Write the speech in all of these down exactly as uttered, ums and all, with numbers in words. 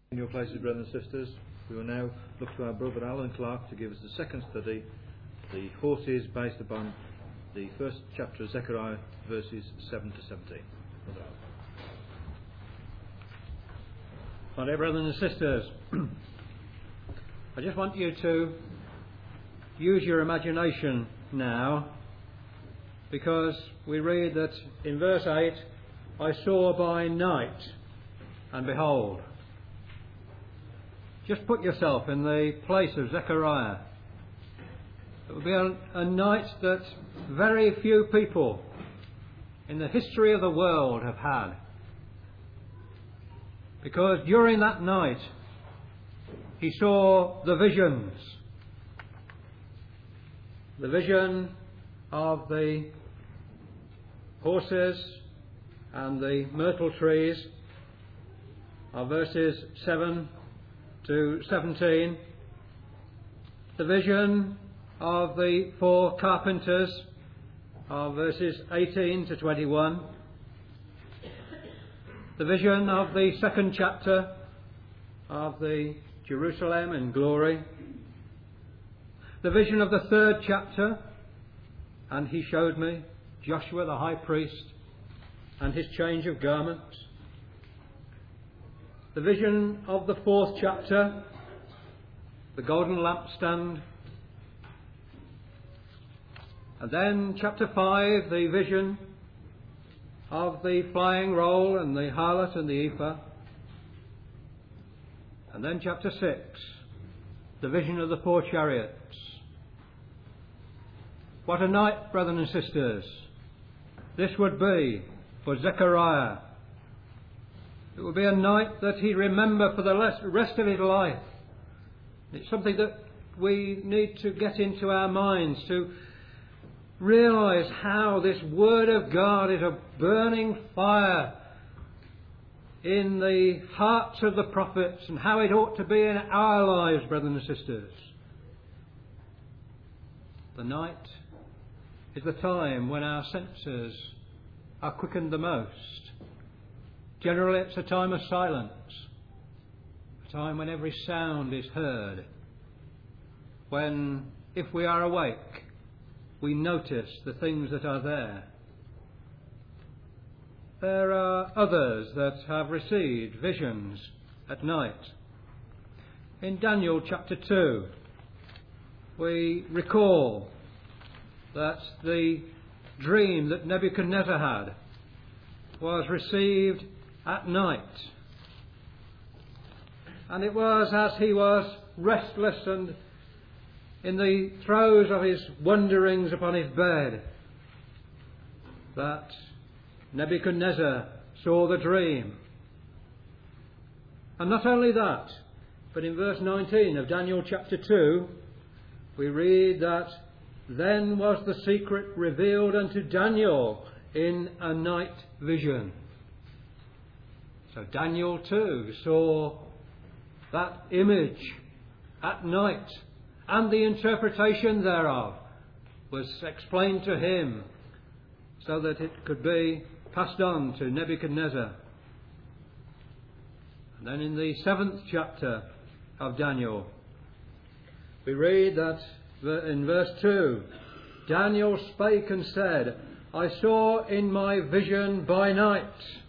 In your places, brothers and sisters, we will now look to our brother Alan Clark to give us the second study, the forties, based upon the first chapter of Zechariah, verses seven to seventeen. Brother Alan. My dear brothers and sisters, I just want you to use your imagination now, because we read that in verse eight, I saw by night, and behold. Just put yourself in the place of Zechariah. It would be a, a night that very few people in the history of the world have had. Because during that night, he saw the visions. The vision of the horses and the myrtle trees of verses seven to seventeen, the vision of the four carpenters of verses eighteen to twenty-one, the vision of the second chapter of the Jerusalem in glory, the vision of the third chapter, and he showed me Joshua the high priest and his change of garments, the vision of the fourth chapter, the golden lampstand, and then chapter five, the vision of the flying roll and the harlot and the ephah, and then chapter six, the vision of the four chariots. What a night, brothers and sisters, this would be for Zechariah. It would be a night that he'd remember for the rest of his life. It's something that we need to get into our minds, to realise how this Word of God is a burning fire in the hearts of the prophets, and how it ought to be in our lives, brothers and sisters. The night is the time when our senses are quickened the most. Generally, it's a time of silence, a time when every sound is heard, when, if we are awake, we notice the things that are there. There are others that have received visions at night. In Daniel chapter two, we recall that the dream that Nebuchadnezzar had was received at night. And it was as he was restless and in the throes of his wanderings upon his bed that Nebuchadnezzar saw the dream. And not only that, but in verse nineteen of Daniel chapter two, we read that then was the secret revealed unto Daniel in a night vision. So Daniel too saw that image at night, and the interpretation thereof was explained to him so that it could be passed on to Nebuchadnezzar. And then in the seventh chapter of Daniel, we read that in verse two, Daniel spake and said, I saw in my vision by night.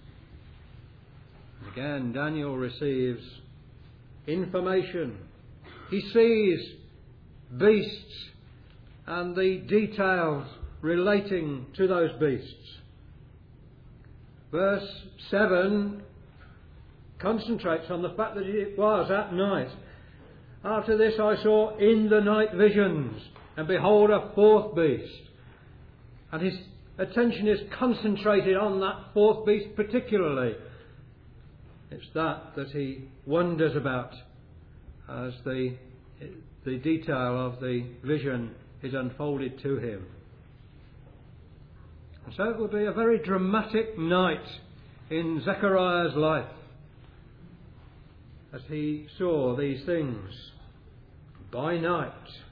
Again, Daniel receives information. He sees beasts and the details relating to those beasts. Verse seven concentrates on the fact that it was at night. After this I saw in the night visions, and behold a fourth beast. And his attention is concentrated on that fourth beast particularly. It's that that he wonders about as the, the detail of the vision is unfolded to him. And so it will be a very dramatic night in Zechariah's life as he saw these things by night.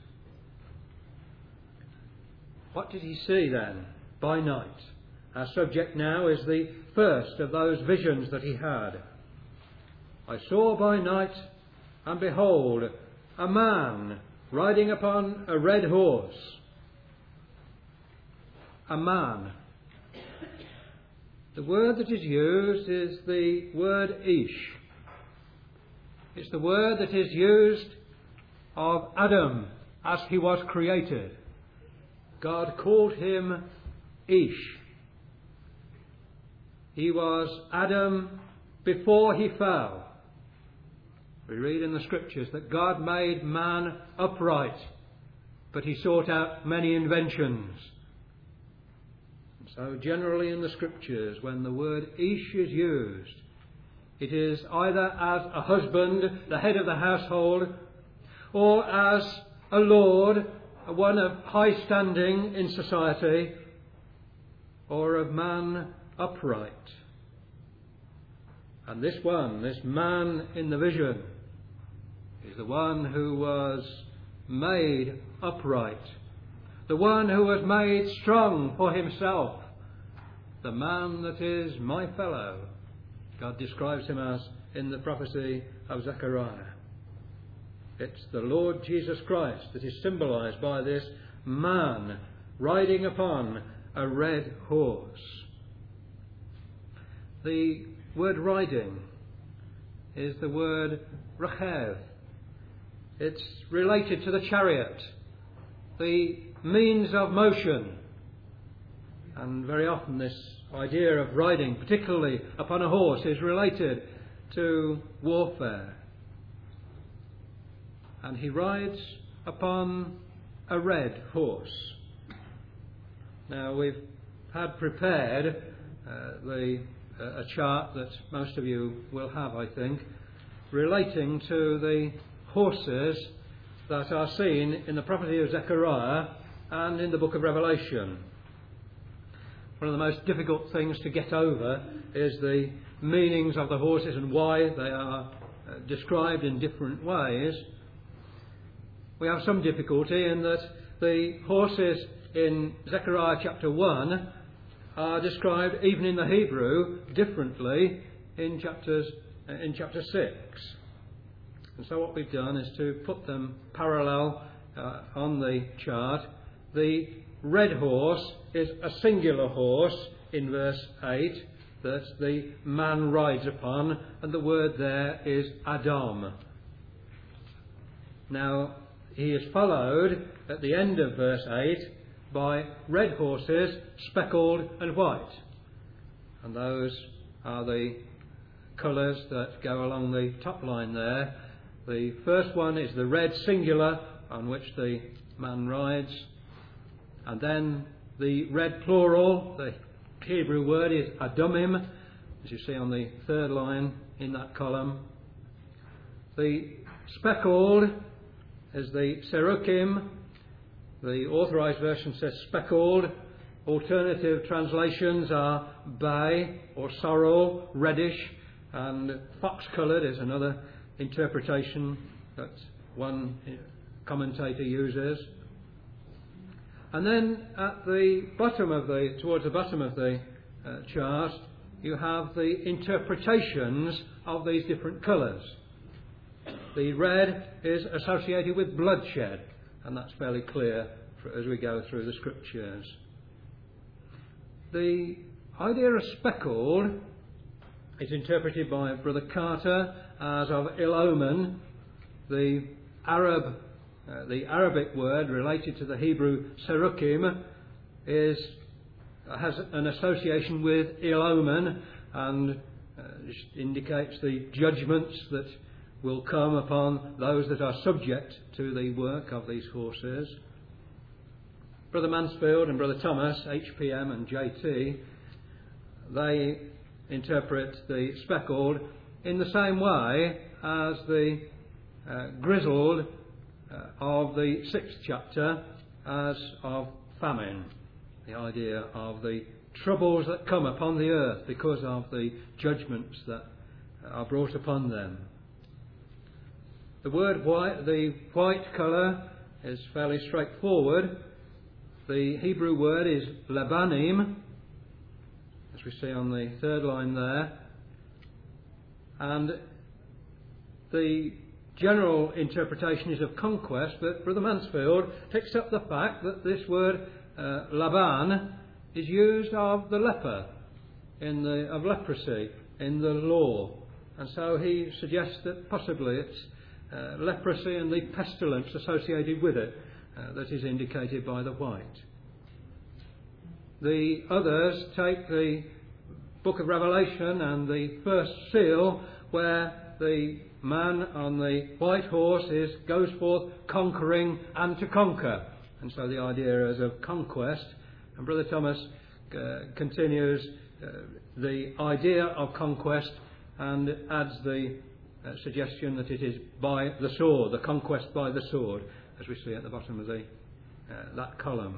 What did he see then by night? Our subject now is the first of those visions that he had. I saw by night, and behold, a man riding upon a red horse. A man. The word that is used is the word Ish. It's the word that is used of Adam as he was created. God called him Ish. He was Adam before he fell. We read in the Scriptures that God made man upright, but he sought out many inventions. And so generally in the Scriptures, when the word Ish is used, it is either as a husband, the head of the household, or as a lord, one of high standing in society, or of man upright. And this one, this man in the vision, is the one who was made upright, the one who was made strong for himself, the man that is my fellow. God describes him as in the prophecy of Zechariah. It's the Lord Jesus Christ that is symbolised by this man riding upon a red horse. The word riding is the word rachev. It's related to the chariot, the means of motion. And very often this idea of riding, particularly upon a horse, is related to warfare. And he rides upon a red horse. Now we've had prepared uh, the, uh, a chart that most of you will have, I think, relating to the horses that are seen in the prophecy of Zechariah and in the book of Revelation. One of the most difficult things to get over is the meanings of the horses and why they are uh, described in different ways. We have some difficulty in that the horses in Zechariah chapter one are described, even in the Hebrew, differently in chapters uh, in chapter six. And so what we've done is to put them parallel uh, on the chart. The red horse is a singular horse in verse eight that the man rides upon, and the word there is Adam. Now, he is followed at the end of verse eight by red horses, speckled and white. And those are the colours that go along the top line there. The first one is the red singular on which the man rides. And then the red plural, the Hebrew word is Adumim, as you see on the third line in that column. The speckled is the Serukim. The Authorised Version says speckled. Alternative translations are bay or sorrel, reddish, and fox-coloured is another interpretation that one commentator uses. And then at the bottom of the, towards the bottom of the uh, chart, you have the interpretations of these different colours. The red is associated with bloodshed, and that's fairly clear for, as we go through the Scriptures. The idea of speckled is interpreted by Brother Carter as of ill omen. The Arab, uh, the Arabic word related to the Hebrew serukim is has an association with ill omen and uh, indicates the judgments that will come upon those that are subject to the work of these horses. Brother Mansfield and Brother Thomas, H P M and J T, they interpret the speckled in the same way as the uh, grizzled uh, of the sixth chapter, as of famine. The idea of the troubles that come upon the earth because of the judgments that are brought upon them. The word white, the white colour, is fairly straightforward. The Hebrew word is lebanim, as we see on the third line there. And the general interpretation is of conquest, but Brother Mansfield picks up the fact that this word uh, Laban is used of the leper, in the of leprosy in the law, and so he suggests that possibly it's uh, leprosy and the pestilence associated with it uh, that is indicated by the white. The others take the book of Revelation and the first seal, where the man on the white horse is goes forth conquering and to conquer, and so the idea is of conquest. And Brother Thomas uh, continues uh, the idea of conquest and adds the uh, suggestion that it is by the sword, the conquest by the sword, as we see at the bottom of the uh, that column.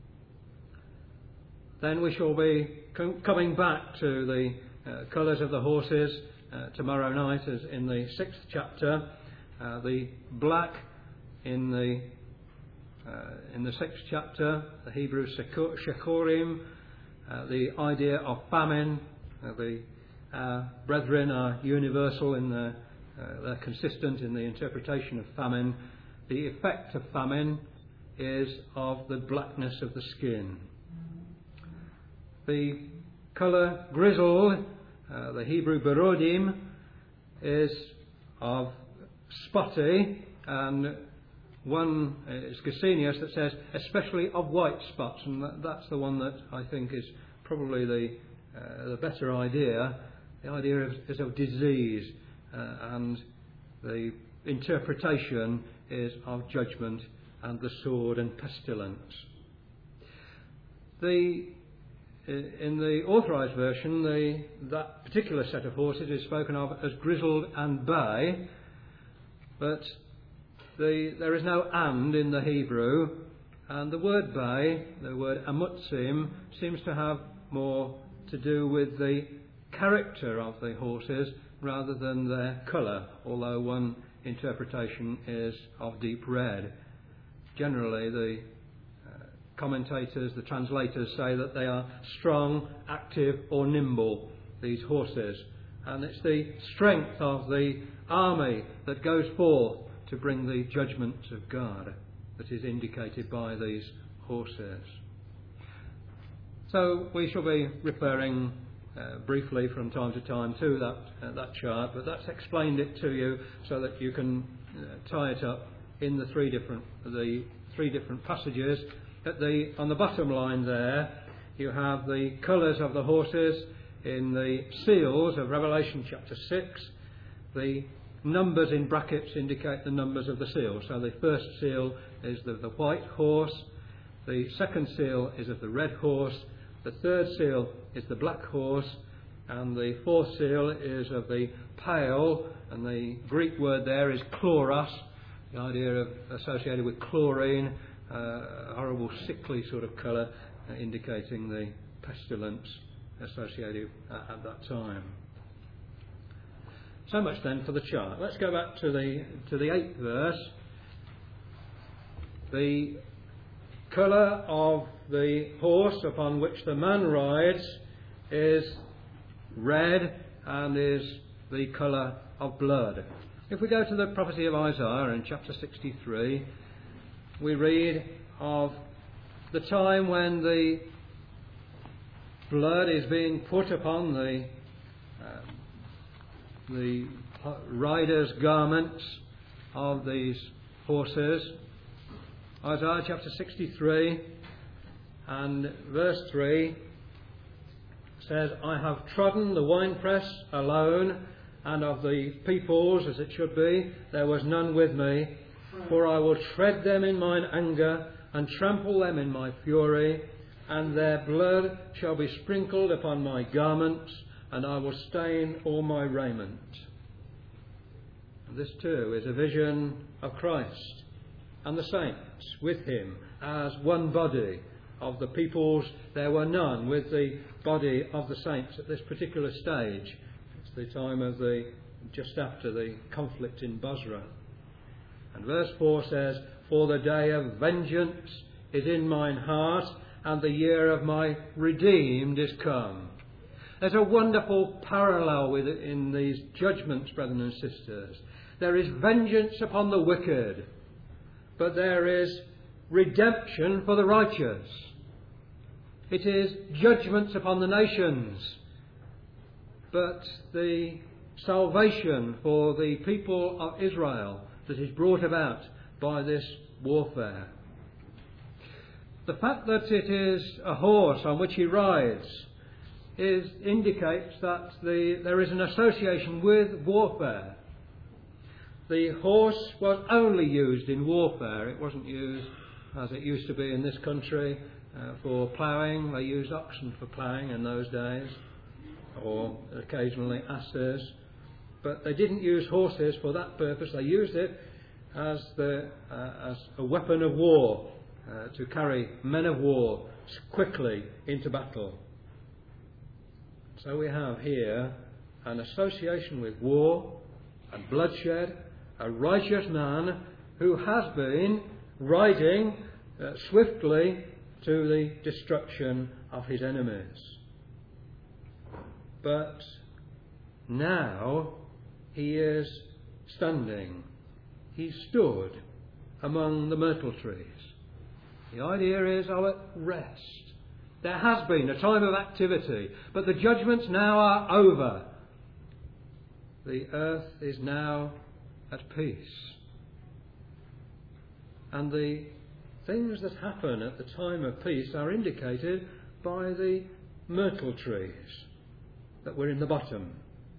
Then we shall be com- coming back to the uh, colours of the horses uh, tomorrow night, as in the sixth chapter. Uh, the black in the uh, in the sixth chapter, the Hebrew shechorim, uh, the idea of famine. Uh, the uh, brethren are universal in the uh, they're consistent in the interpretation of famine. The effect of famine is of the blackness of the skin. The colour grizzled, uh, the Hebrew berodim, is of spotty, and one is Gesenius that says especially of white spots, and that, that's the one that I think is probably the uh, the better idea. The idea is, is of disease, uh, and the interpretation is of judgment and the sword and pestilence. The In the authorised version, the, that particular set of horses is spoken of as grizzled and bay, but the, there is no and in the Hebrew, and the word bay, the word amutzim, seems to have more to do with the character of the horses rather than their colour, although one interpretation is of deep red. Generally, the commentators, the translators, say that they are strong, active or nimble, these horses. And it's the strength of the army that goes forth to bring the judgments of God that is indicated by these horses. So we shall be referring uh, briefly from time to time to that, uh, that chart, but that's explained it to you so that you can uh, tie it up in the three different, the three different passages. At the, on the bottom line there, you have the colours of the horses in the seals of Revelation chapter six. The numbers in brackets indicate the numbers of the seals. So the first seal is the, the white horse. The second seal is of the red horse. The third seal is the black horse. And the fourth seal is of the pale. And the Greek word there is chloros, the idea of associated with chlorine. Uh, horrible sickly sort of colour, uh, indicating the pestilence associated uh, at that time. So much then for the chart. Let's go back to the to the eighth verse. The colour of the horse upon which the man rides is red and is the colour of blood. If we go to the prophecy of Isaiah in chapter sixty-three, we read of the time when the blood is being put upon the uh, the riders' garments of these horses. Isaiah chapter sixty-three and verse three says, I have trodden the winepress alone, and of the peoples, as it should be, there was none with me. For I will tread them in mine anger, and trample them in my fury, and their blood shall be sprinkled upon my garments, and I will stain all my raiment. And this too is a vision of Christ and the saints with him as one body. Of the peoples there were none with the body of the saints at this particular stage. It's the time of the just after the conflict in Bozrah. And verse four says, For the day of vengeance is in mine heart, and the year of my redeemed is come. There's a wonderful parallel with it in these judgments, brethren and sisters. There is vengeance upon the wicked, but there is redemption for the righteous. It is judgments upon the nations, but the salvation for the people of Israel that is brought about by this warfare. The fact that it is a horse on which he rides is, indicates that the, there is an association with warfare. The horse was only used in warfare. It wasn't used as it used to be in this country uh, for ploughing. They used oxen for ploughing in those days, or occasionally asses. But they didn't use horses for that purpose. They used it as, the, uh, as a weapon of war, uh, to carry men of war quickly into battle. So we have here an association with war and bloodshed, a righteous man who has been riding uh, swiftly to the destruction of his enemies. But now he is standing. He stood among the myrtle trees. The idea is of at rest. There has been a time of activity, but the judgments now are over. The earth is now at peace. And the things that happen at the time of peace are indicated by the myrtle trees that were in the bottom.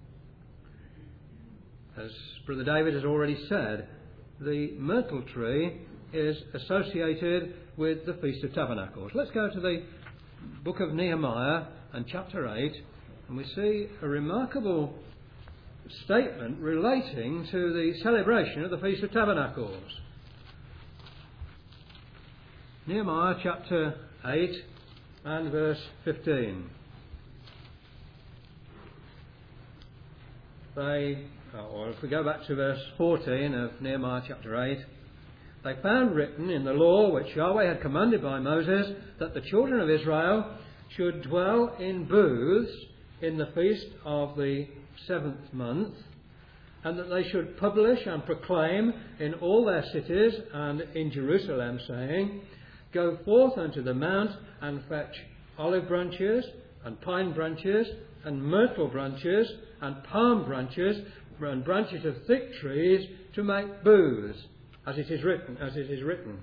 As Brother David has already said, the myrtle tree is associated with the Feast of Tabernacles. Let's go to the book of Nehemiah and chapter eight, and we see a remarkable statement relating to the celebration of the Feast of Tabernacles. Nehemiah chapter eight and verse fifteen. They, or if we go back to verse fourteen of Nehemiah chapter eight, they found written in the law which Yahweh had commanded by Moses that the children of Israel should dwell in booths in the feast of the seventh month, and that they should publish and proclaim in all their cities and in Jerusalem, saying, Go forth unto the mount and fetch olive branches and pine branches and myrtle branches and palm branches and branches of thick trees to make booths, as it is written, as it is written.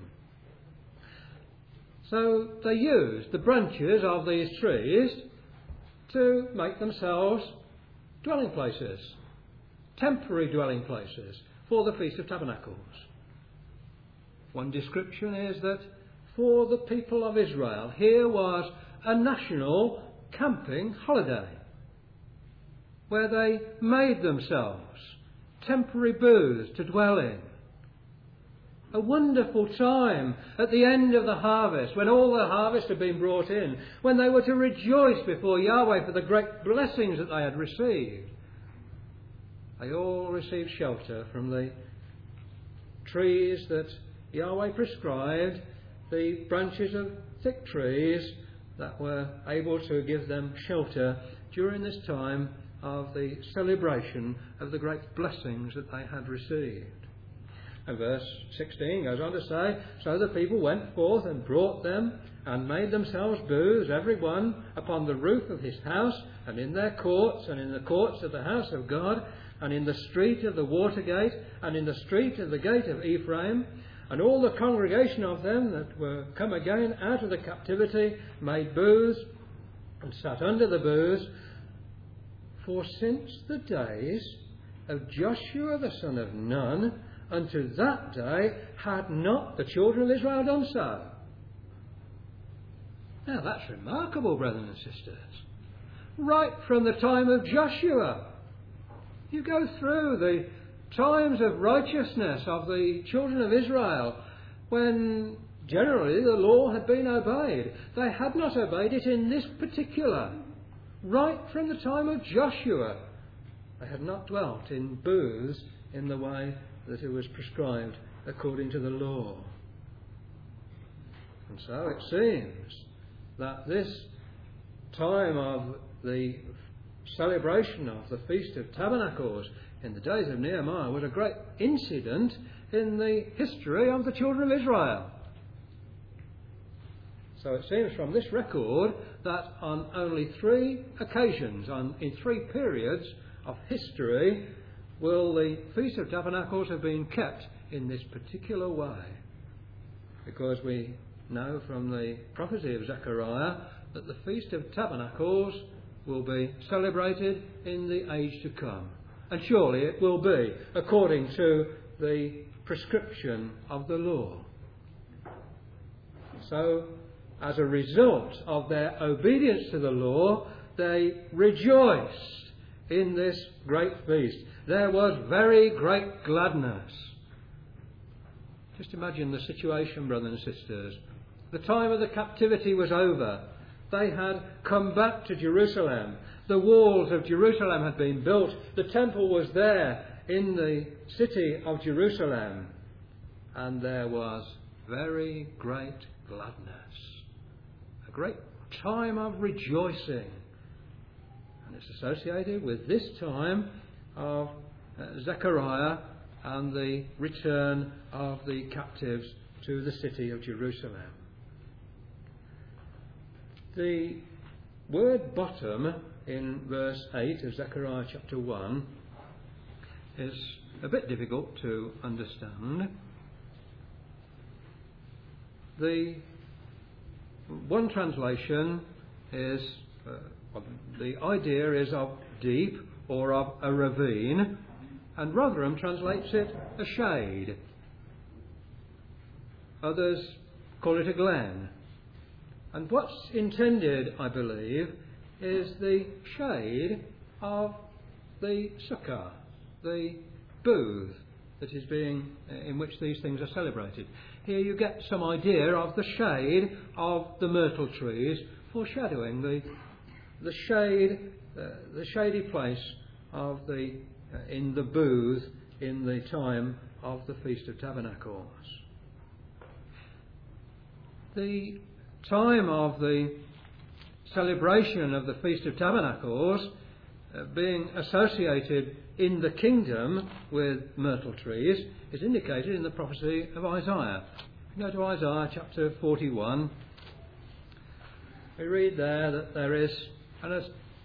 So they used the branches of these trees to make themselves dwelling places, temporary dwelling places for the Feast of Tabernacles. One description is that for the people of Israel, here was a national camping holiday where they made themselves temporary booths to dwell in. A wonderful time at the end of the harvest, when all the harvest had been brought in, when they were to rejoice before Yahweh for the great blessings that they had received. They all received shelter from the trees that Yahweh prescribed, the branches of thick trees that were able to give them shelter during this time of the celebration of the great blessings that they had received. And verse sixteen goes on to say, So the people went forth and brought them and made themselves booths, every one upon the roof of his house, and in their courts, and in the courts of the house of God, and in the street of the water gate, and in the street of the gate of Ephraim. And all the congregation of them that were come again out of the captivity made booths and sat under the booths. For since the days of Joshua the son of Nun, unto that day had not the children of Israel done so. Now that's remarkable, brethren and sisters. Right from the time of Joshua, you go through the times of righteousness of the children of Israel, when generally the law had been obeyed. They had not obeyed it in this particular. Right from the time of Joshua, they had not dwelt in booths in the way that it was prescribed according to the law. And so it seems that this time of the celebration of the Feast of Tabernacles in the days of Nehemiah was a great incident in the history of the children of Israel. So it seems from this record that on only three occasions, on, in three periods of history, will the Feast of Tabernacles have been kept in this particular way. Because we know from the prophecy of Zechariah that the Feast of Tabernacles will be celebrated in the age to come. And surely it will be, according to the prescription of the law. So, as a result of their obedience to the law, they rejoiced in this great feast. There was very great gladness. Just imagine the situation, brothers and sisters. The time of the captivity was over. They had come back to Jerusalem. The walls of Jerusalem had been built. The temple was there in the city of Jerusalem. And there was very great gladness. A great time of rejoicing. And it's associated with this time of uh, Zechariah and the return of the captives to the city of Jerusalem. The word bottom in verse eight of Zechariah chapter one is a bit difficult to understand. The one translation is, uh, the idea is of deep or of a ravine, and Rotherham translates it a shade. Others call it a glen. And what's intended, I believe, is the shade of the sukkah, the booth that is being, in which these things are celebrated. Here you get some idea of the shade of the myrtle trees, foreshadowing the the shade, uh, the shady place of the uh, in the booth in the time of the Feast of Tabernacles. The time of the celebration of the Feast of Tabernacles uh, being associated in the kingdom with myrtle trees is indicated in the prophecy of Isaiah. If you go to Isaiah chapter forty-one, we read there that there is an,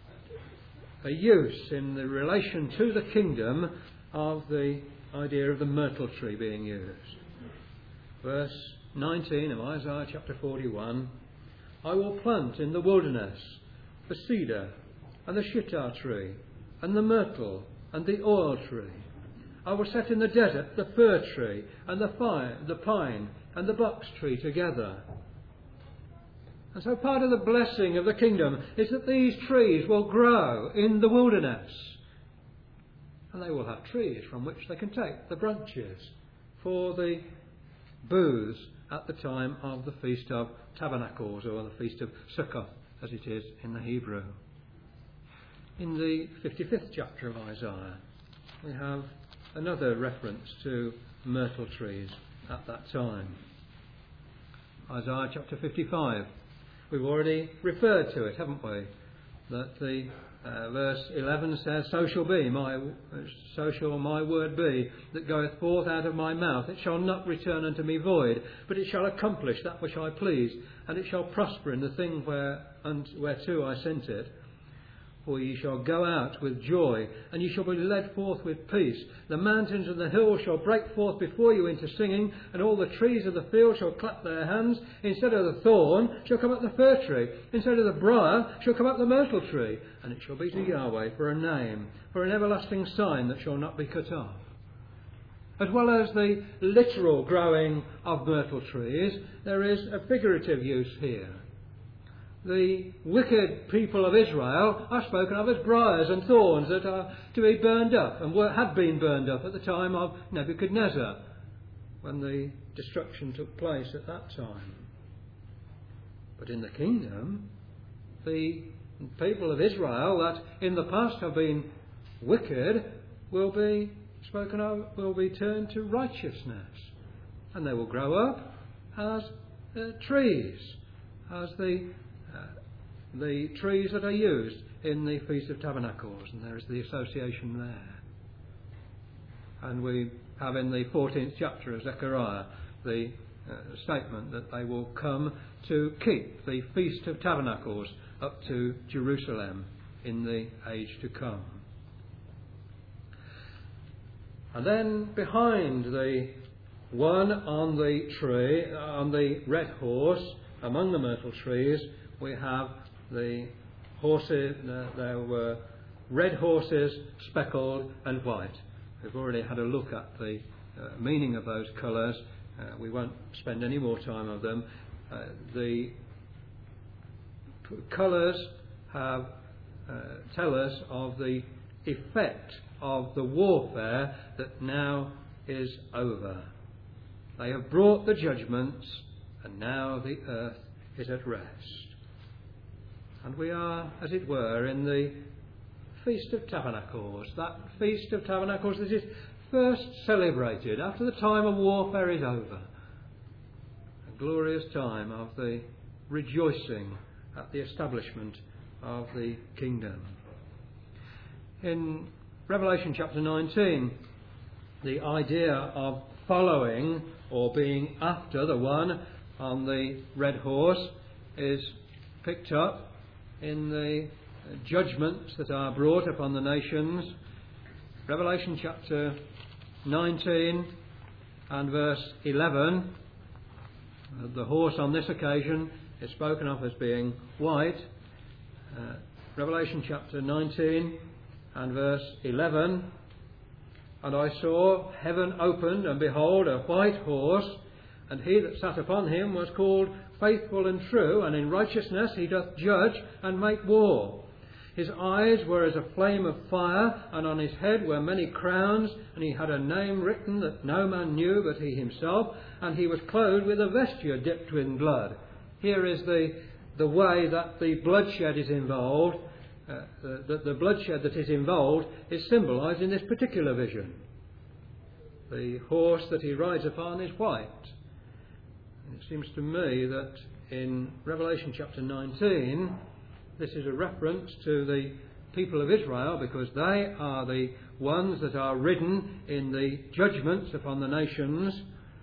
a use in the relation to the kingdom of the idea of the myrtle tree being used. Verse nineteen of Isaiah chapter forty-one, I will plant in the wilderness the cedar and the shittah tree and the myrtle and the oil tree. I will set in the desert the fir tree and the, fire, the pine and the box tree together. And so part of the blessing of the kingdom is that these trees will grow in the wilderness. And they will have trees from which they can take the branches for the booths at the time of the Feast of Tabernacles, or the Feast of Sukkot, as it is in the Hebrew. In the fifty-fifth chapter of Isaiah, we have another reference to myrtle trees at that time. Isaiah chapter fifty-five. We've already referred to it, haven't we? That the uh, verse eleven says, So shall be my, so shall my word be that goeth forth out of my mouth. It shall not return unto me void, but it shall accomplish that which I please, and it shall prosper in the thing where, whereto I sent it. For ye shall go out with joy, and ye shall be led forth with peace. The mountains and the hills shall break forth before you into singing, and all the trees of the field shall clap their hands. Instead of the thorn shall come up the fir tree, instead of the briar shall come up the myrtle tree. And it shall be to Yahweh for a name, for an everlasting sign that shall not be cut off. As well as the literal growing of myrtle trees, there is a figurative use here. The wicked people of Israel are spoken of as briars and thorns that are to be burned up, and were, had been burned up at the time of Nebuchadnezzar, when the destruction took place at that time. But in the kingdom, the people of Israel that in the past have been wicked will be spoken of, will be turned to righteousness, and they will grow up as uh, trees, as the the trees that are used in the Feast of Tabernacles, and there is the association there. And we have in the fourteenth chapter of Zechariah the uh, statement that they will come to keep the Feast of Tabernacles up to Jerusalem in the age to come. And then behind the one on the tree, on the red horse, among the myrtle trees, we have the horses. Uh, there were red horses, speckled and white. We've already had a look at the uh, meaning of those colours. Uh, we won't spend any more time on them. Uh, the p- colours have uh, tell us of the effect of the warfare that now is over. They have brought the judgments, and now the earth is at rest. And we are, as it were, in the Feast of Tabernacles, that Feast of Tabernacles that is first celebrated after the time of warfare is over. A glorious time of the rejoicing at the establishment of the kingdom. In Revelation chapter nineteen, the idea of following or being after the one on the red horse is picked up in the judgments that are brought upon the nations. Revelation chapter nineteen and verse eleven. The horse on this occasion is spoken of as being white. Uh, Revelation chapter nineteen and verse eleven. And I saw heaven opened, and behold, a white horse, and he that sat upon him was called Faithful and True, and in righteousness he doth judge and make war. His eyes were as a flame of fire, and on his head were many crowns, and he had a name written that no man knew but he himself, and he was clothed with a vesture dipped in blood. Here is the, the way that the bloodshed is involved. Uh, that the bloodshed that is involved is symbolised in this particular vision. The horse that he rides upon is white. And it seems to me that in Revelation chapter nineteen, this is a reference to the people of Israel, because they are the ones that are ridden in the judgments upon the nations,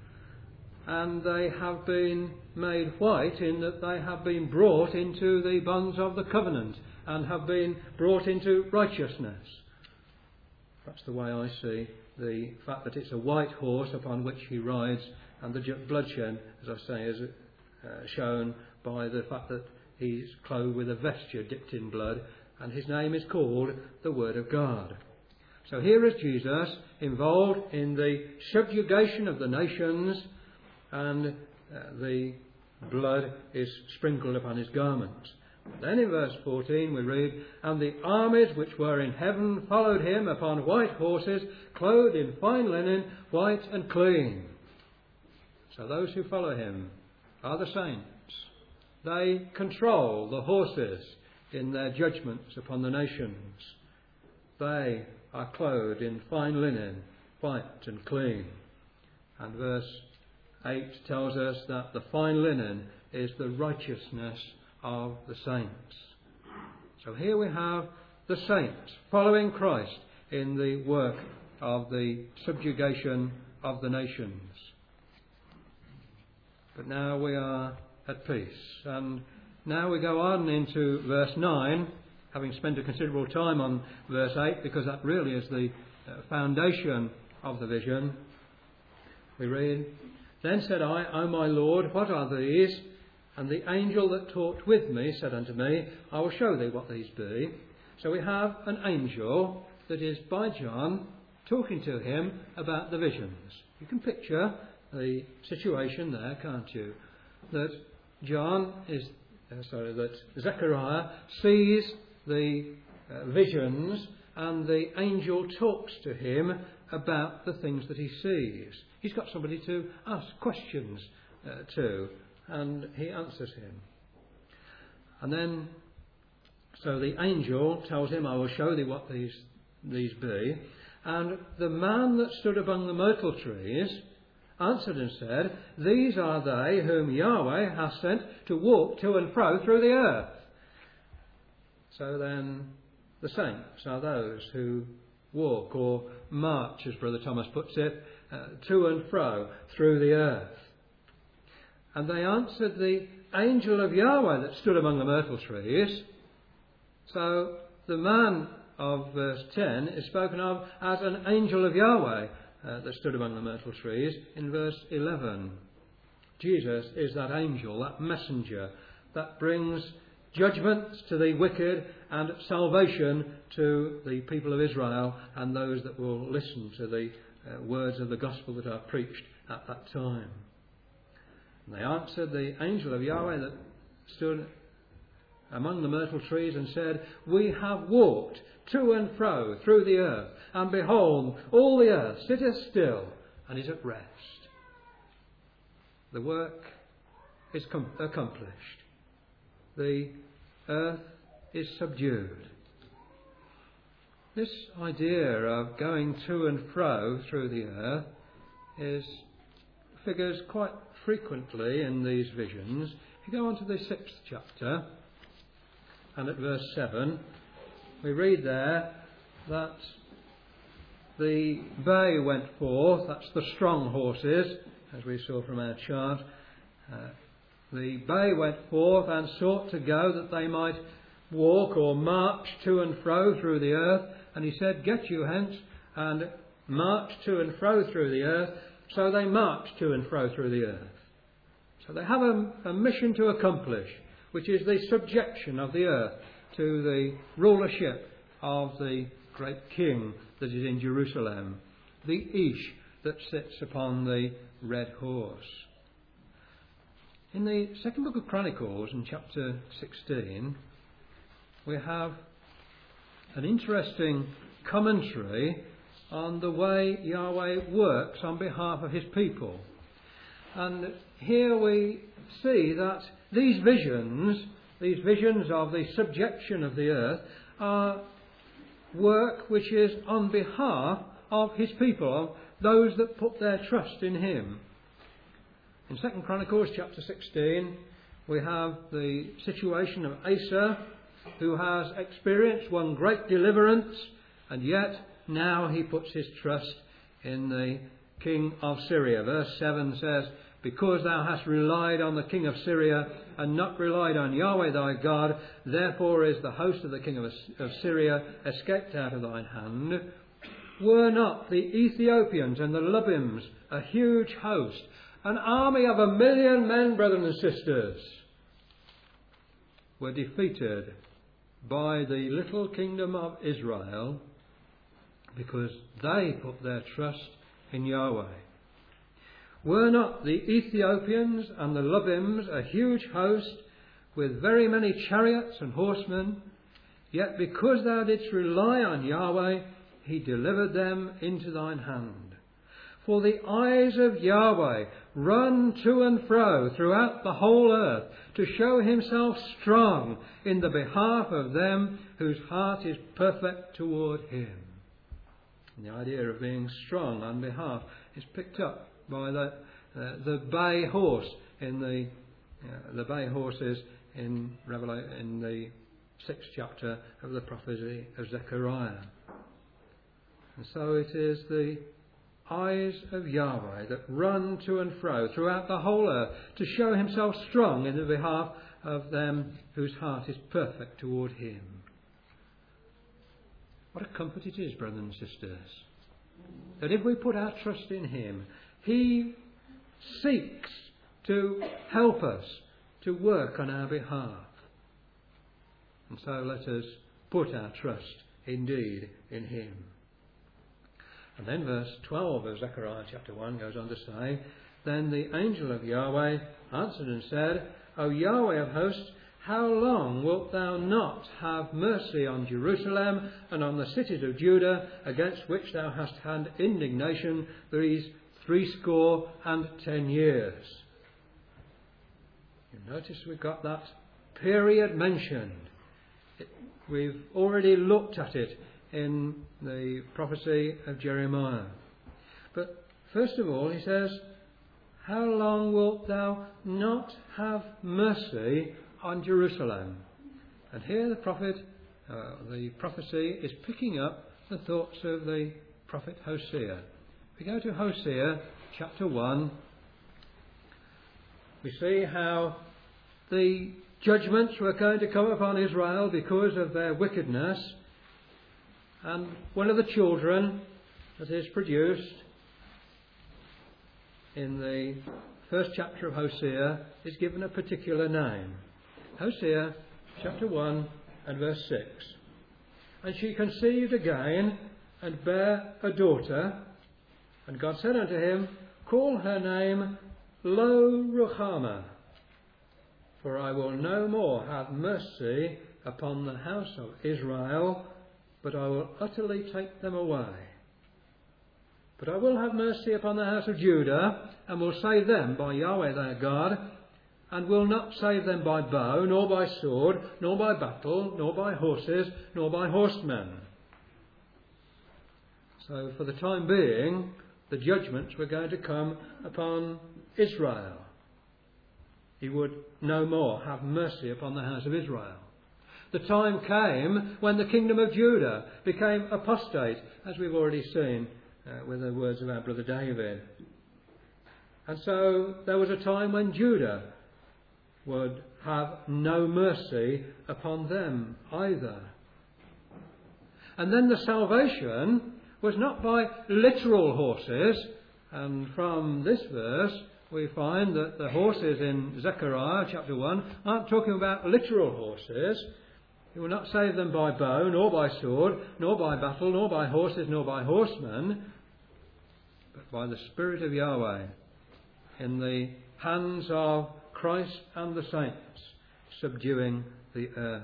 and they have been made white in that they have been brought into the bonds of the covenant and have been brought into righteousness. That's the way I see the fact that it's a white horse upon which he rides, and the bloodshed, as I say, is uh, shown by the fact that he's clothed with a vesture dipped in blood, and his name is called the Word of God. So here is Jesus involved in the subjugation of the nations, and uh, the blood is sprinkled upon his garments. Then in verse fourteen we read, and the armies which were in heaven followed him upon white horses, clothed in fine linen, white and clean. So those who follow him are the saints. They control the horses in their judgments upon the nations. They are clothed in fine linen, white and clean. And verse eight tells us that the fine linen is the righteousness of the saints. So here we have the saints following Christ in the work of the subjugation of the nations. But now we are at peace. And now we go on into verse nine, having spent a considerable time on verse eight, because that really is the foundation of the vision. We read, then said I, O my Lord, what are these? And the angel that talked with me said unto me, I will show thee what these be. So we have an angel that is by John talking to him about the visions. You can picture the situation there, can't you? That John is, uh, sorry, that Zechariah sees the uh, visions, and the angel talks to him about the things that he sees. He's got somebody to ask questions uh, to, and he answers him. And then, so the angel tells him, I will show thee what these these be. And the man that stood among the myrtle trees answered and said, these are they whom Yahweh hath sent to walk to and fro through the earth. So then the saints are those who walk or march, as Brother Thomas puts it, uh, to and fro through the earth. And they answered the angel of Yahweh that stood among the myrtle trees. So the man of verse ten is spoken of as an angel of Yahweh uh, that stood among the myrtle trees in verse eleven. Jesus is that angel, that messenger that brings judgments to the wicked and salvation to the people of Israel and those that will listen to the uh, words of the gospel that are preached at that time. And they answered the angel of Yahweh that stood among the myrtle trees and said, "We have walked to and fro through the earth, and behold, all the earth sitteth still and is at rest." The work is com- accomplished. The earth is subdued. This idea of going to and fro through the earth is figures quite frequently in these visions. If you go on to the sixth chapter, and at verse seven, we read there that the bay went forth, that's the strong horses, as we saw from our chart. Uh, the bay went forth and sought to go that they might walk or march to and fro through the earth. And he said, "Get you hence and march to and fro through the earth." So they marched to and fro through the earth. So they have a, a mission to accomplish, which is the subjection of the earth to the rulership of the great king that is in Jerusalem, the Ish that sits upon the red horse. In the second book of Chronicles, in chapter sixteen, we have an interesting commentary on the way Yahweh works on behalf of his people. And here we see that these visions, these visions of the subjection of the earth, are work which is on behalf of his people, of those that put their trust in him. In Second Chronicles chapter sixteen, we have the situation of Asa, who has experienced one great deliverance, and yet now he puts his trust in the king of Syria. Verse seven says, "Because thou hast relied on the king of Syria, and not relied on Yahweh thy God, therefore is the host of the king of, of Syria escaped out of thine hand. Were not the Ethiopians and the Lubims a huge host, an army of a million men, brothers and sisters, were defeated by the little kingdom of Israel because they put their trust in Yahweh. Were not the Ethiopians and the Lubims a huge host with very many chariots and horsemen? Yet because thou didst rely on Yahweh, he delivered them into thine hand. For the eyes of Yahweh run to and fro throughout the whole earth to show himself strong in the behalf of them whose heart is perfect toward him." And the idea of being strong on behalf is picked up by the uh, the bay horse in the uh, the bay horses in Revelation, in the sixth chapter of the prophecy of Zechariah. And so it is the eyes of Yahweh that run to and fro throughout the whole earth to show himself strong in the behalf of them whose heart is perfect toward him. What a comfort it is, brothers and sisters, that if we put our trust in him, he seeks to help us to work on our behalf. And so let us put our trust indeed in him. And then verse twelve of Zechariah chapter one goes on to say, "Then the angel of Yahweh answered and said, O Yahweh of hosts, how long wilt thou not have mercy on Jerusalem and on the cities of Judah, against which thou hast had indignation these threescore and ten years?" You notice we've got that period mentioned. It, we've already looked at it in the prophecy of Jeremiah. But first of all, he says, "How long wilt thou not have mercy on Jerusalem?" And here the prophet Uh, the prophecy is picking up the thoughts of the prophet Hosea. If we go to Hosea chapter one, we see how the judgments were going to come upon Israel because of their wickedness. And one of the children that is produced in the first chapter of Hosea is given a particular name. Hosea chapter one and verse six. And she conceived again and bare a daughter. And God said unto him, Call her name Lo Ruhamah, for I will no more have mercy upon the house of Israel, but I will utterly take them away. But I will have mercy upon the house of Judah, and will save them by Yahweh their God, and will not save them by bow, nor by sword, nor by battle, nor by horses, nor by horsemen. So for the time being, the judgments were going to come upon Israel. He would no more have mercy upon the house of Israel. The time came when the kingdom of Judah became apostate, as we've already seen uh, with the words of our brother David. And so there was a time when Judah would have no mercy upon them either. And then the salvation was not by literal horses, and from this verse we find that the horses in Zechariah chapter one aren't talking about literal horses. He will not save them by bow, nor by sword, nor by battle, nor by horses, nor by horsemen, but by the Spirit of Yahweh in the hands of Christ and the saints, subduing the earth.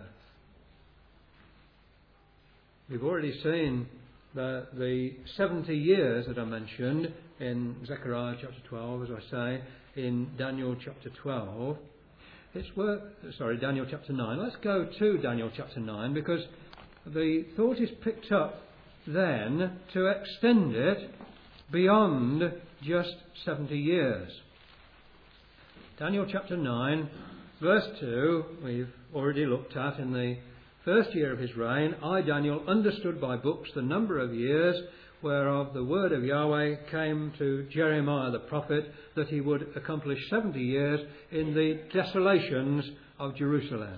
We've already seen the, the seventy years that are mentioned in Zechariah chapter twelve, as I say, in Daniel chapter twelve. It's worth, sorry, Daniel chapter nine. Let's go to Daniel chapter nine, because the thought is picked up then to extend it beyond just seventy years. Daniel chapter nine, verse two, we've already looked at. In the first year of his reign, I, Daniel, understood by books the number of years whereof the word of Yahweh came to Jeremiah the prophet, that he would accomplish seventy years in the desolations of Jerusalem.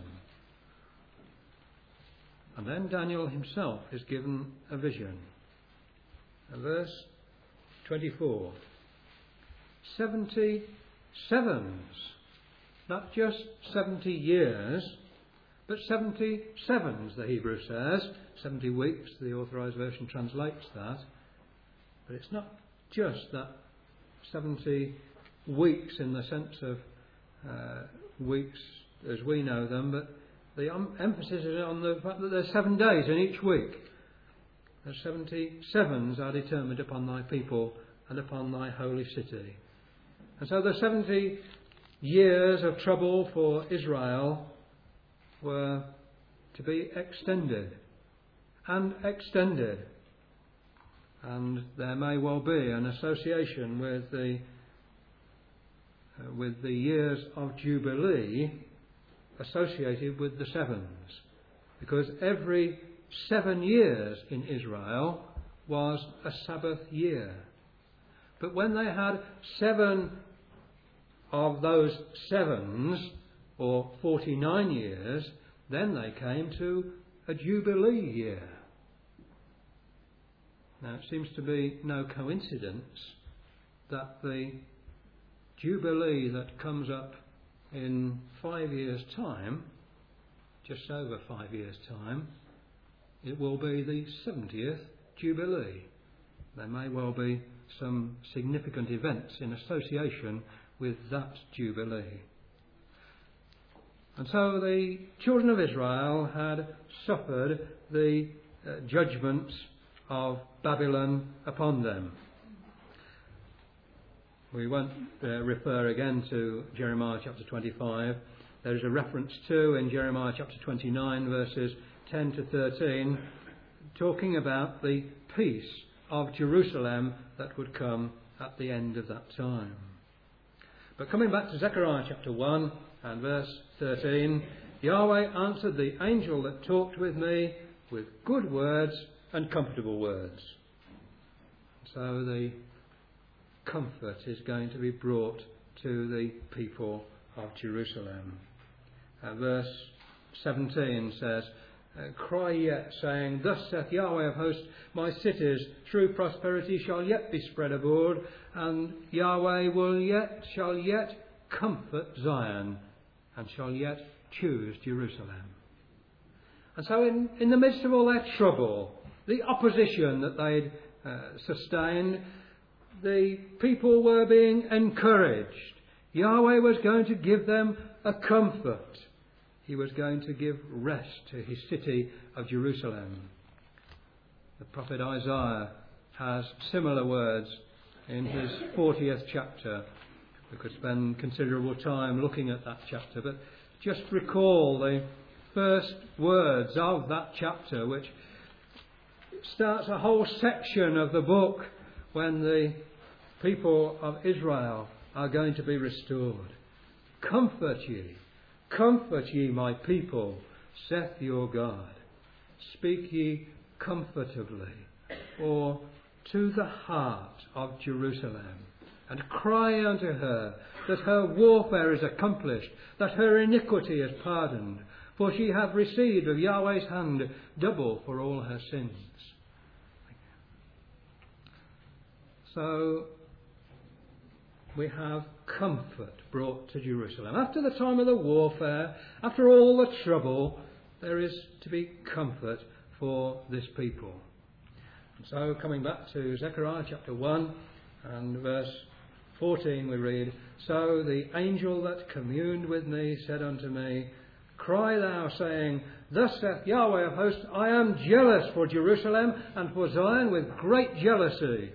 And then Daniel himself is given a vision. And verse twenty-four. Seventy sevens. Not just seventy years, but seventy sevens, the Hebrew says. seventy weeks, the Authorised Version translates that. But it's not just that seventy weeks in the sense of uh, weeks as we know them, but the um, emphasis is on the fact that there's seven days in each week. The seventy sevens are determined upon thy people and upon thy holy city. And so the seventy years of trouble for Israel were to be extended and extended. And there may well be an association with the uh, with the years of Jubilee associated with the sevens, because every seven years in Israel was a Sabbath year. But when they had seven of those sevens, or forty-nine years, then they came to a Jubilee year. Now, it seems to be no coincidence that the Jubilee that comes up in five years' time, just over five years' time, it will be the seventieth Jubilee. There may well be some significant events in association with that Jubilee. And so the children of Israel had suffered the uh, judgments of Babylon upon them. We won't uh, refer again to Jeremiah chapter twenty-five. There is a reference to in Jeremiah chapter twenty-nine, verses ten to thirteen, talking about the peace of Jerusalem that would come at the end of that time. But coming back to Zechariah chapter one and verse thirteen, Yahweh answered the angel that talked with me with good words and comfortable words. So the comfort is going to be brought to the people of Jerusalem. Uh, verse seventeen says, Uh, cry yet, saying, Thus saith Yahweh of hosts, my cities through prosperity shall yet be spread abroad, and Yahweh will yet shall yet comfort Zion, and shall yet choose Jerusalem. And so in, in the midst of all their trouble, the opposition that they'd uh, sustained, the people were being encouraged. Yahweh was going to give them a comfort. He was going to give rest to his city of Jerusalem. The prophet Isaiah has similar words in his fortieth chapter. We could spend considerable time looking at that chapter, but just recall the first words of that chapter, which starts a whole section of the book when the people of Israel are going to be restored. Comfort ye. Comfort ye my people, saith your God. Speak ye comfortably, or to the heart of Jerusalem, and cry unto her that her warfare is accomplished, that her iniquity is pardoned, for she hath received of Yahweh's hand double for all her sins. So we have comfort brought to Jerusalem. After the time of the warfare, after all the trouble, there is to be comfort for this people. And so, coming back to Zechariah chapter one and verse fourteen, we read, So the angel that communed with me said unto me, Cry thou, saying, Thus saith Yahweh of hosts, I am jealous for Jerusalem and for Zion with great jealousy.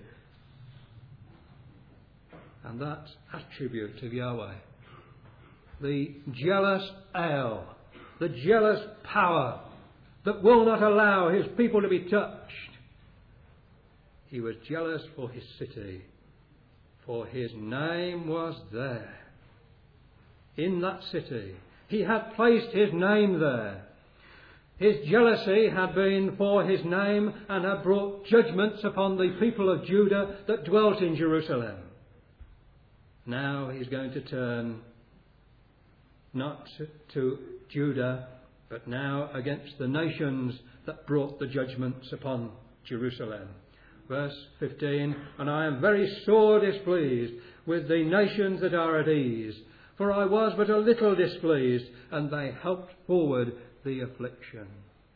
And that attribute of Yahweh, the jealous El, the jealous power that will not allow his people to be touched. He was jealous for his city, for his name was there. In that city, he had placed his name there. His jealousy had been for his name and had brought judgments upon the people of Judah that dwelt in Jerusalem. Now he's going to turn not to Judah, but now against the nations that brought the judgments upon Jerusalem. Verse fifteen, And I am very sore displeased with the nations that are at ease, for I was but a little displeased, and they helped forward the affliction.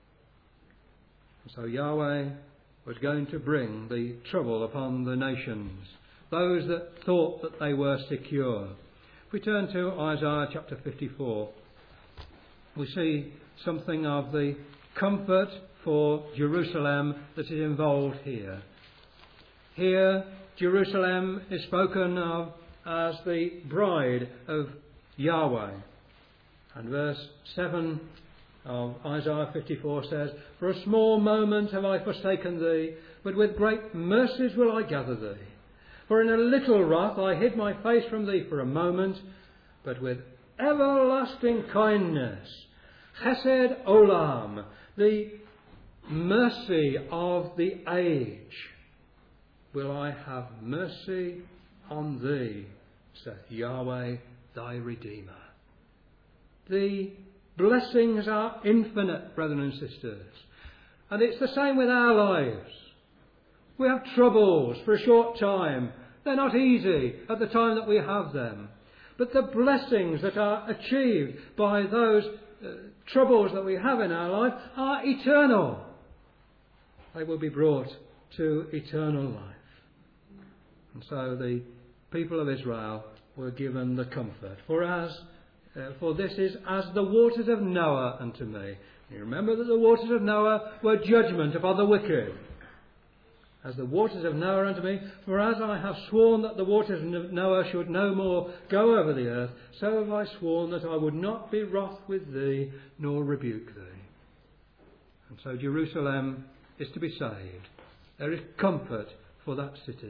So Yahweh was going to bring the trouble upon the nations, those that thought that they were secure. If we turn to Isaiah chapter fifty-four, we see something of the comfort for Jerusalem that is involved here. Here, Jerusalem is spoken of as the bride of Yahweh. And verse seven of Isaiah fifty-four says, For a small moment have I forsaken thee, but with great mercies will I gather thee. For in a little wrath I hid my face from thee for a moment, but with everlasting kindness, Chesed Olam, the mercy of the age, will I have mercy on thee, saith Yahweh thy Redeemer. The blessings are infinite, brethren and sisters, and it's the same with our lives. We have troubles for a short time. They're not easy at the time that we have them. But the blessings that are achieved by those uh, troubles that we have in our life are eternal. They will be brought to eternal life. And so the people of Israel were given the comfort. For as uh, for this is as the waters of Noah unto me. You remember that the waters of Noah were judgment upon the wicked. As the waters of Noah unto me, for as I have sworn that the waters of Noah should no more go over the earth, so have I sworn that I would not be wroth with thee, nor rebuke thee. And so Jerusalem is to be saved. There is comfort for that city.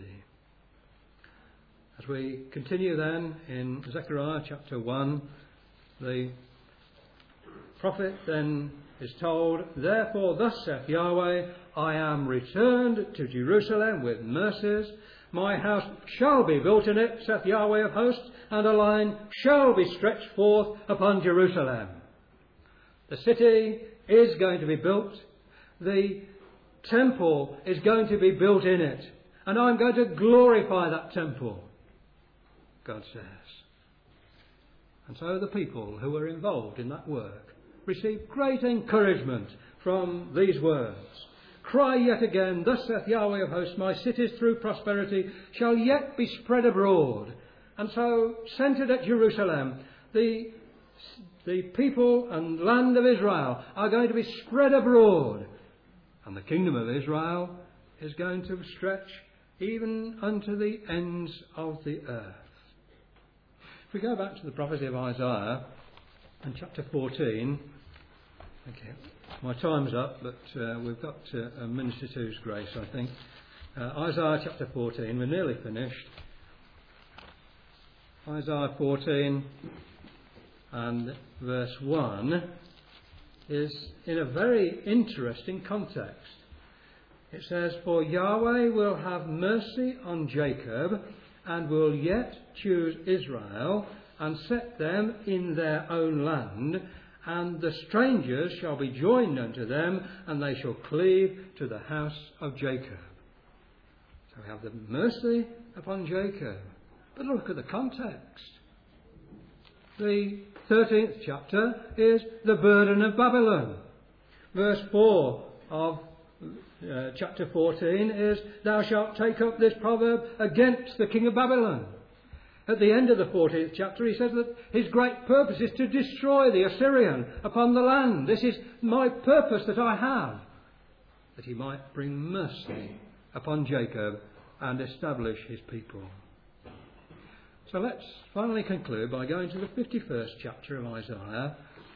As we continue then in Zechariah chapter one, the prophet then is told, "Therefore thus saith Yahweh, I am returned to Jerusalem with mercies. My house shall be built in it, saith Yahweh of hosts, and a line shall be stretched forth upon Jerusalem." The city is going to be built. The temple is going to be built in it. And I'm going to glorify that temple, God says. And so the people who were involved in that work received great encouragement from these words. "Cry yet again, thus saith Yahweh of hosts, my cities through prosperity shall yet be spread abroad." And so, centred at Jerusalem, the, the people and land of Israel are going to be spread abroad. And the kingdom of Israel is going to stretch even unto the ends of the earth. If we go back to the prophecy of Isaiah in chapter fourteen, okay, my time's up, but uh, we've got uh, a minute or two's grace, I think. Uh, Isaiah chapter fourteen, we're nearly finished. Isaiah fourteen and verse one is in a very interesting context. It says, "For Yahweh will have mercy on Jacob, and will yet choose Israel, and set them in their own land, and the strangers shall be joined unto them, and they shall cleave to the house of Jacob." So we have the mercy upon Jacob. But look at the context. The thirteenth chapter is the burden of Babylon. Verse four of uh, chapter fourteen is, "Thou shalt take up this proverb against the king of Babylon." At the end of the fourteenth chapter, he says that his great purpose is to destroy the Assyrian upon the land. This is my purpose that I have, that he might bring mercy upon Jacob and establish his people. So let's finally conclude by going to the fifty-first chapter of Isaiah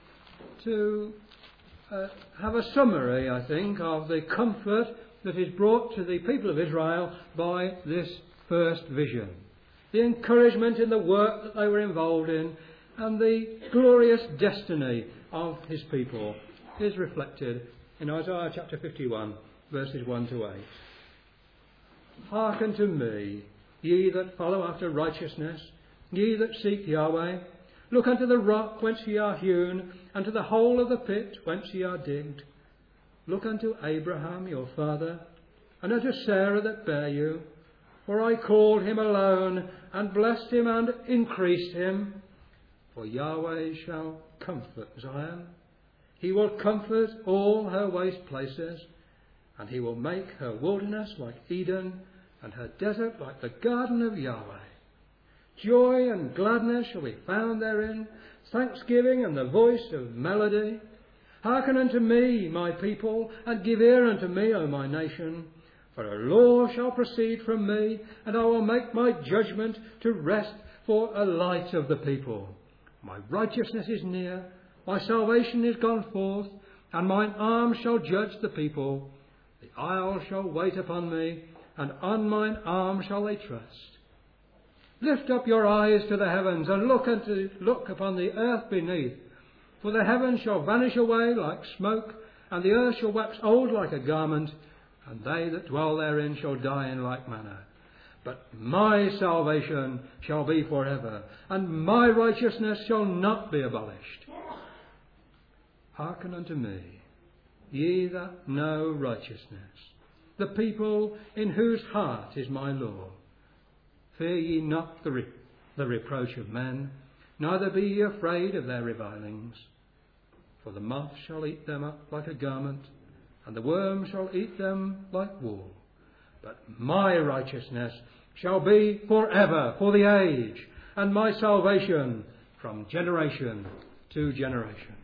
to uh, have a summary, I think, of the comfort that is brought to the people of Israel by this first vision. The encouragement in the work that they were involved in, and the glorious destiny of his people is reflected in Isaiah chapter fifty-one, verses one to eight. "Hearken to me, ye that follow after righteousness, ye that seek Yahweh. Look unto the rock whence ye are hewn, and to the hole of the pit whence ye are digged. Look unto Abraham your father, and unto Sarah that bare you. For I called him alone, and blessed him, and increased him. For Yahweh shall comfort Zion. He will comfort all her waste places, and he will make her wilderness like Eden, and her desert like the garden of Yahweh. Joy and gladness shall be found therein, thanksgiving and the voice of melody. Hearken unto me, my people, and give ear unto me, O my nation. For a law shall proceed from me, and I will make my judgment to rest for a light of the people. My righteousness is near, my salvation is gone forth, and mine arm shall judge the people. The isles shall wait upon me, and on mine arm shall they trust. Lift up your eyes to the heavens, and look unto, look upon the earth beneath. For the heavens shall vanish away like smoke, and the earth shall wax old like a garment, and they that dwell therein shall die in like manner. But my salvation shall be for ever, and my righteousness shall not be abolished. Hearken unto me, ye that know righteousness, the people in whose heart is my law. Fear ye not the, re- the reproach of men, neither be ye afraid of their revilings. For the moth shall eat them up like a garment, and the worm shall eat them like wool. But my righteousness shall be for ever, for the age, and my salvation from generation to generation.